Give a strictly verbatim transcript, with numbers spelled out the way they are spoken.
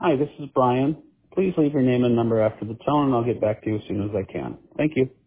Hi, this is Brian. Please leave your name and number after the tone, and I'll get back to you as soon as I can. Thank you.